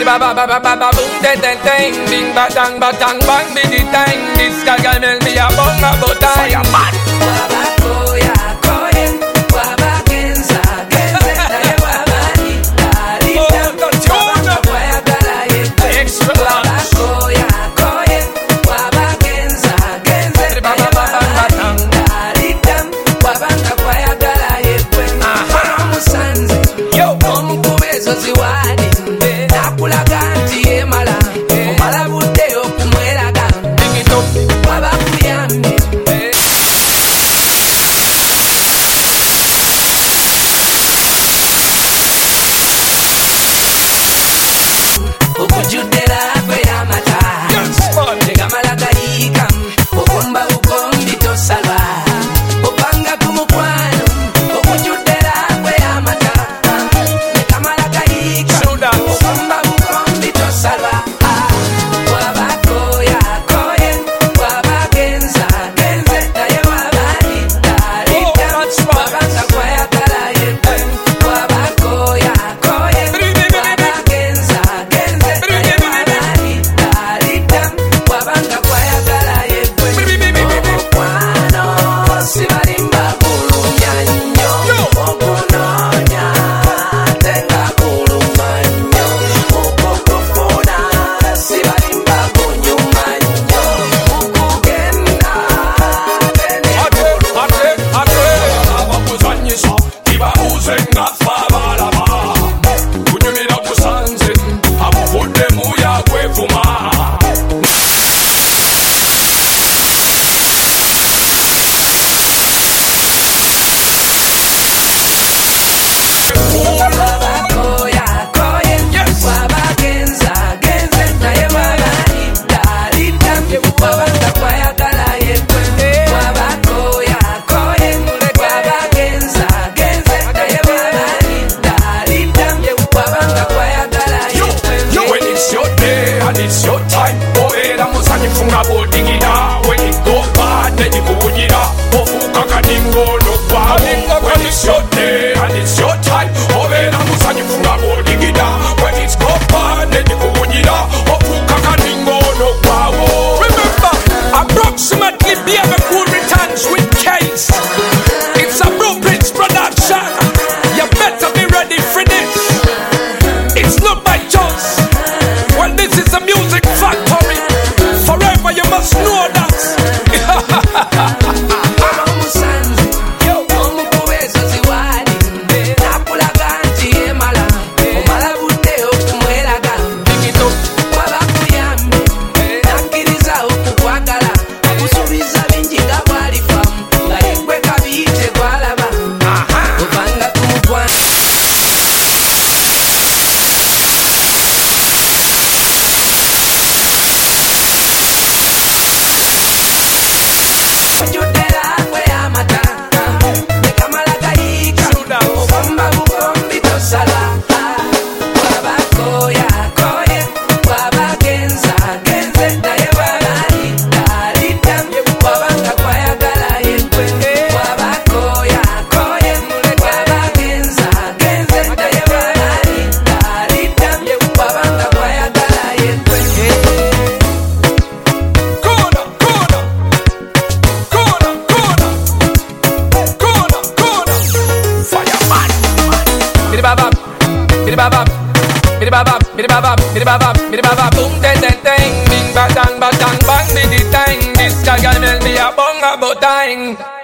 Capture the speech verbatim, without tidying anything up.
Bidi ba ba ba ba ba ba boom de de ding, bing ba dang ba dang bang bidi dang. This guy got me a bong a botang. Fireman. Waba koya koyen, waba genza genze, daye waba ni dari dam. Waba koya gala yepe. Extra Waba koya koyen, waba genza genze, daye waba ni dari dam. Waba koya gala yepe. Kono musanze, yo omukubezo ziwadi. Nakulaga nti yemala, omala budde okumweraga. Waba kuyamye. Okujudera kwe amata tegamala gayiika okomba bukombi tosalwa opanga ku mukwano okujudera kwe amata tegamala gayiika okomba bukombi tosalwa waba koya koye waba genza genze naye waba lidalida wabanga kwayagala yepe waba koya koye waba genza genze naye waba lidalida wabanga kwayagala yepe omukwano sibalimba kulumya nnyo okunoonya tenga kuluma nnyo okukufuna sibalimba kunyuma nnyo okugenda Ate, ate, ate. Abakuzanyisa tibabuuze nga ffe abalaba. Kunyumira kusanze abuvuddemu yakwevuma. waba koya koye waba genza genze naye waba lidalida wabanga kwayagala yepe waba koya koye waba genza genze naye waba lidalida wabanga kwayagala yepe Yo, when it's your day and it's your time, obeera musanyufu nga bw'odigida. When it go bad, ne gikuwunyira, ofuuka kadingono gwawo. When it's your day and it's your time, obeera musanyufu nga bw'odigida. When it's go bad, ne gikuwunyira, ofuuka kadingono gwawo. Remember, approximately Baby Cool returns with case. It's a Blueprints production. You better be ready for this. It's not by choice. Well, this is a music factory. Forever you must know that. Kono musanze omukubezo ziwadi nakulaga nti yemala omala budde okumweraga waba kuyamye nakkiriza okukwagala akusuubiza bingi nga bwalifamu nga yegwe kabiyite gwalaba obanga ku mukwano ojudera kwe amata tekamala gayiika okomba bukombi tosala waba koya koye waba genza genze naye waba lidalida wabanga kwayagala yepe waba koya koye waba genza genze naye waba lidalida wabanga kwayagala yepe Corner, corner, corner, corner, corner, corner. Fireman. Bidi ba ba, bidi ba ba, bidi ba ba, bidi ba ba, bidi ba ba, bidi ba ba. Boom de de ding, bing ba dang ba dang bang bidi dang. This guy got me a bong a botang.